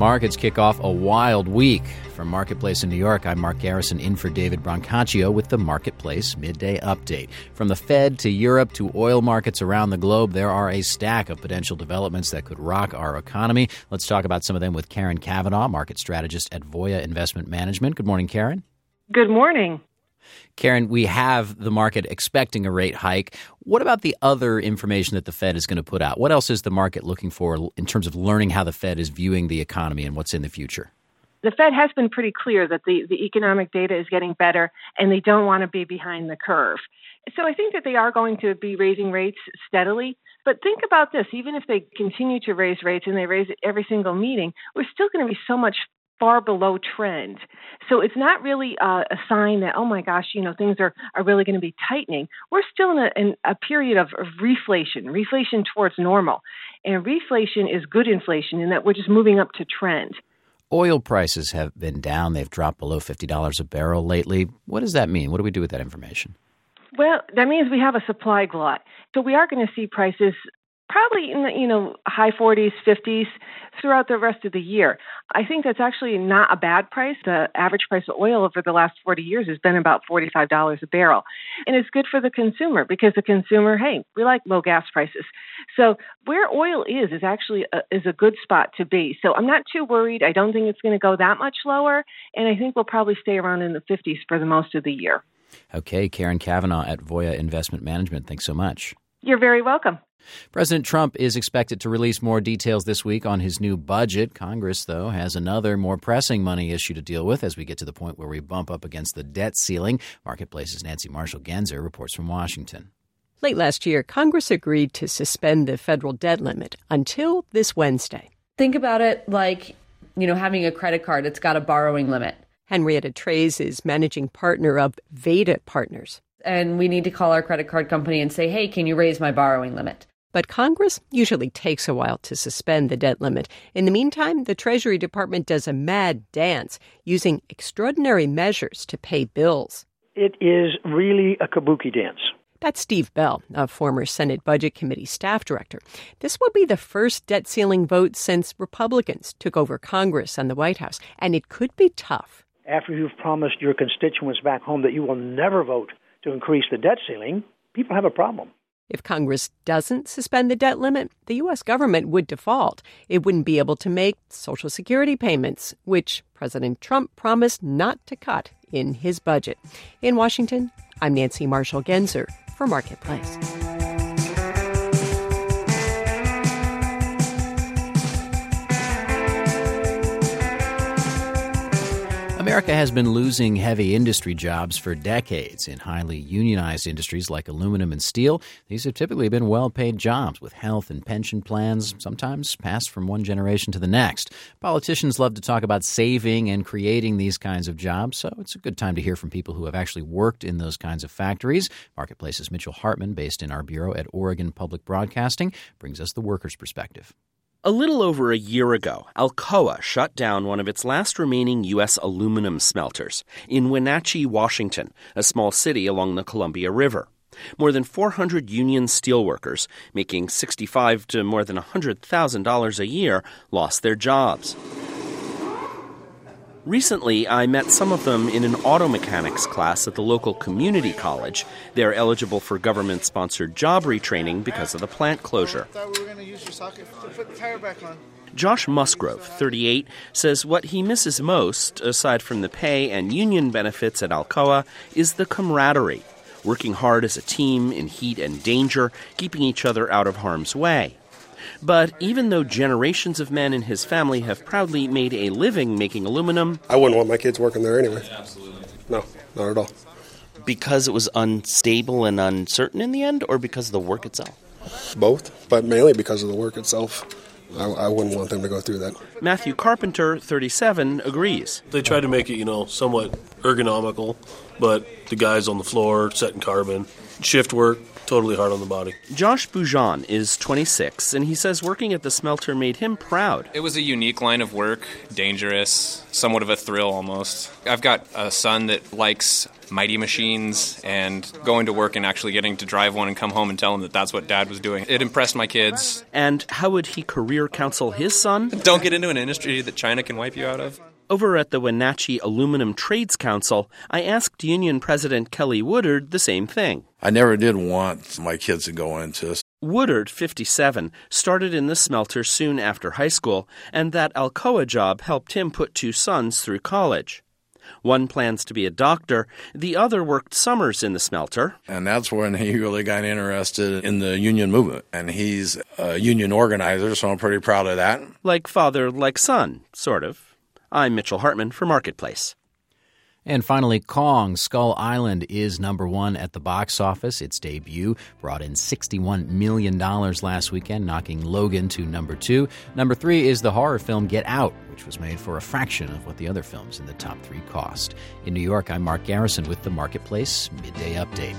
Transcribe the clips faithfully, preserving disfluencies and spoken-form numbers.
Markets kick off a wild week. From Marketplace in New York, I'm Mark Garrison in for David Brancaccio with the Marketplace Midday Update. From the Fed to Europe to oil markets around the globe, there are a stack of potential developments that could rock our economy. Let's talk about some of them with Karen Kavanaugh, market strategist at Voya Investment Management. Good morning, Karen. Good morning. Karen, we have the market expecting a rate hike. What about the other information that the Fed is going to put out? What else is the market looking for in terms of learning how the Fed is viewing the economy and what's in the future? The Fed has been pretty clear that the, the economic data is getting better and they don't want to be behind the curve. So I think that they are going to be raising rates steadily. But think about this. Even if they continue to raise rates and they raise it every single meeting, we're still going to be so much far below trend. So it's not really uh, a sign that, oh my gosh, you know, things are, are really going to be tightening. We're still in a, in a period of, of reflation, reflation towards normal. And reflation is good inflation in that we're just moving up to trend. Oil prices have been down. They've dropped below fifty dollars a barrel lately. What does that mean? What do we do with that information? Well, that means we have a supply glut. So we are going to see prices probably in the, you know, high forties, fifties throughout the rest of the year. I think that's actually not a bad price. The average price of oil over the last forty years has been about forty-five dollars a barrel. And it's good for the consumer because the consumer, hey, we like low gas prices. So where oil is is actually a, is a good spot to be. So I'm not too worried. I don't think it's going to go that much lower. And I think we'll probably stay around in the fifties for the most of the year. Okay, Karen Kavanaugh at Voya Investment Management. Thanks so much. You're very welcome. President Trump is expected to release more details this week on his new budget. Congress, though, has another more pressing money issue to deal with as we get to the point where we bump up against the debt ceiling. Marketplace's Nancy Marshall-Genzer reports from Washington. Late last year, Congress agreed to suspend the federal debt limit until this Wednesday. Think about it like, you know, having a credit card. It's got a borrowing limit. Henrietta Treyz is managing partner of Veda Partners. And we need to call our credit card company and say, hey, can you raise my borrowing limit? But Congress usually takes a while to suspend the debt limit. In the meantime, the Treasury Department does a mad dance using extraordinary measures to pay bills. It is really a kabuki dance. That's Steve Bell, a former Senate Budget Committee staff director. This will be the first debt ceiling vote since Republicans took over Congress and the White House, and it could be tough. After you've promised your constituents back home that you will never vote to increase the debt ceiling, people have a problem. If Congress doesn't suspend the debt limit, the U S government would default. It wouldn't be able to make Social Security payments, which President Trump promised not to cut in his budget. In Washington, I'm Nancy Marshall-Genzer for Marketplace. America has been losing heavy industry jobs for decades. In highly unionized industries like aluminum and steel, these have typically been well-paid jobs with health and pension plans, sometimes passed from one generation to the next. Politicians love to talk about saving and creating these kinds of jobs, so it's a good time to hear from people who have actually worked in those kinds of factories. Marketplace's Mitchell Hartman, based in our bureau at Oregon Public Broadcasting, brings us the workers' perspective. A little over a year ago, Alcoa shut down one of its last remaining U S aluminum smelters in Wenatchee, Washington, a small city along the Columbia River. More than four hundred union steelworkers, making sixty-five thousand to more than one hundred thousand dollars a year, lost their jobs. Recently, I met some of them in an auto mechanics class at the local community college. They're eligible for government-sponsored job retraining because of the plant closure. I thought we were going to use your socket to put the tire back on. Josh Musgrove, thirty-eight, says what he misses most, aside from the pay and union benefits at Alcoa, is the camaraderie. Working hard as a team in heat and danger, keeping each other out of harm's way. But even though generations of men in his family have proudly made a living making aluminum, I wouldn't want my kids working there anyway. Absolutely. No, not at all. Because it was unstable and uncertain in the end, or because of the work itself? Both, but mainly because of the work itself. I, I wouldn't want them to go through that. Matthew Carpenter, thirty-seven, agrees. They tried to make it, you know, somewhat ergonomical, but the guys on the floor setting carbon, shift work, totally hard on the body. Josh Boujon is twenty-six, and he says working at the smelter made him proud. It was a unique line of work, dangerous, somewhat of a thrill almost. I've got a son that likes mighty machines, and going to work and actually getting to drive one and come home and tell him that that's what Dad was doing. It impressed my kids. And how would he career counsel his son? Don't get into an industry that China can wipe you out of. Over at the Wenatchee Aluminum Trades Council, I asked Union President Kelly Woodard the same thing. I never did want my kids to go into this. Woodard, fifty-seven, started in the smelter soon after high school, and that Alcoa job helped him put two sons through college. One plans to be a doctor, the other worked summers in the smelter. And that's when he really got interested in the union movement. And he's a union organizer, so I'm pretty proud of that. Like father, like son, sort of. I'm Mitchell Hartman for Marketplace. And finally, Kong, Skull Island is number one at the box office. Its debut brought in sixty-one million dollars last weekend, knocking Logan to number two. Number three is the horror film Get Out, which was made for a fraction of what the other films in the top three cost. In New York, I'm Mark Garrison with the Marketplace Midday Update.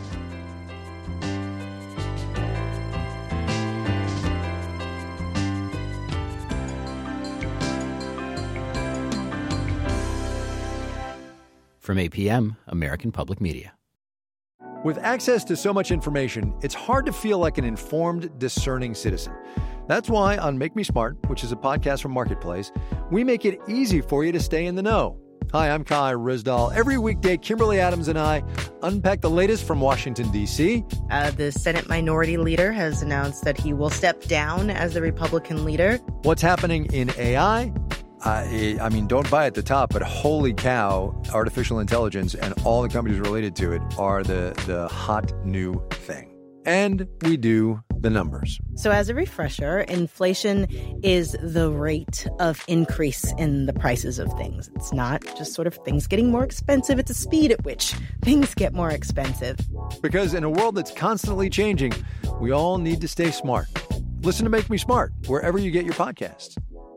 From A P M, American Public Media. With access to so much information, it's hard to feel like an informed, discerning citizen. That's why on Make Me Smart, which is a podcast from Marketplace, we make it easy for you to stay in the know. Hi, I'm Kai Rizdal. Every weekday, Kimberly Adams and I unpack the latest from Washington, D C Uh, the Senate Minority Leader has announced that he will step down as the Republican leader. What's happening in A I? I, I mean, don't buy at the top, but holy cow, artificial intelligence and all the companies related to it are the, the hot new thing. And we do the numbers. So as a refresher, inflation is the rate of increase in the prices of things. It's not just sort of things getting more expensive. It's the speed at which things get more expensive. Because in a world that's constantly changing, we all need to stay smart. Listen to Make Me Smart wherever you get your podcasts.